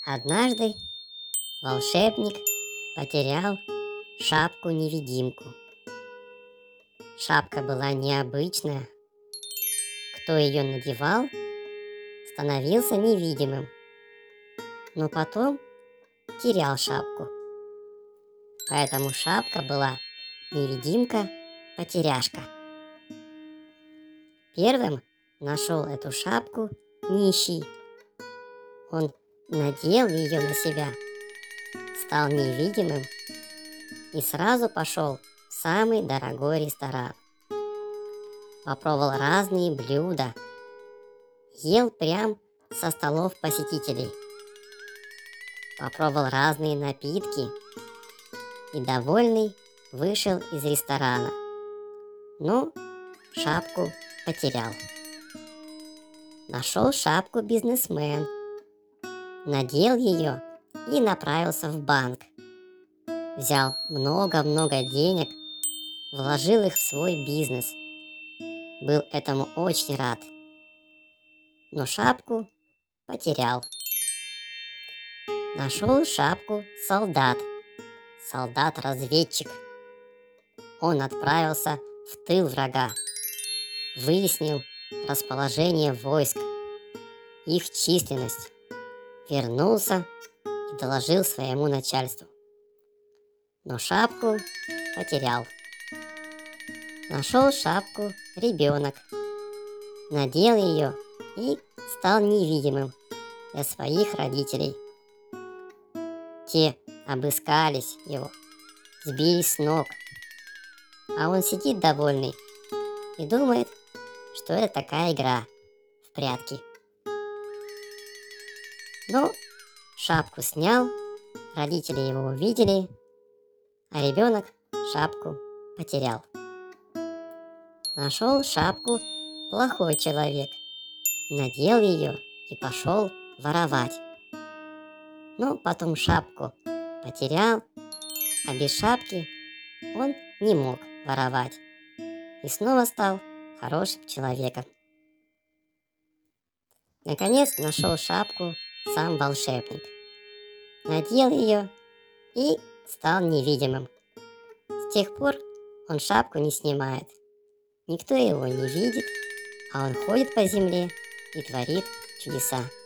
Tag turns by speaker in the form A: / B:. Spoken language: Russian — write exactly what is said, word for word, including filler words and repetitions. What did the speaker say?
A: Однажды волшебник потерял шапку-невидимку. Шапка была необычная. Кто ее надевал, становился невидимым, но потом терял шапку. Поэтому шапка была невидимка-потеряшка. Первым нашел эту шапку нищий. Он надел ее на себя, стал невидимым и сразу пошел в самый дорогой ресторан. Попробовал разные блюда, ел прям со столов посетителей. Попробовал разные напитки и, довольный, вышел из ресторана. Но шапку потерял. Нашел шапку бизнесмен, надел ее и направился в банк. Взял много-много денег, вложил их в свой бизнес. Был этому очень рад, но шапку потерял. Нашел шапку солдат, солдат-разведчик. Он отправился в тыл врага, выяснил расположение войск, их численность, вернулся и доложил своему начальству. Но шапку потерял. Нашел шапку ребенок, надел ее и стал невидимым для своих родителей. Те обыскались его, сбились с ног, а он сидит довольный и думает, что это такая игра в прятки. Но шапку снял, родители его увидели, а ребенок шапку потерял. Нашел шапку плохой человек, надел ее и пошел воровать. Но потом шапку потерял, а без шапки он не мог воровать и снова стал хорошим человеком. Наконец нашел шапку сам волшебник, надел ее и стал невидимым. С тех пор он шапку не снимает. Никто его не видит, а он ходит по земле и творит чудеса.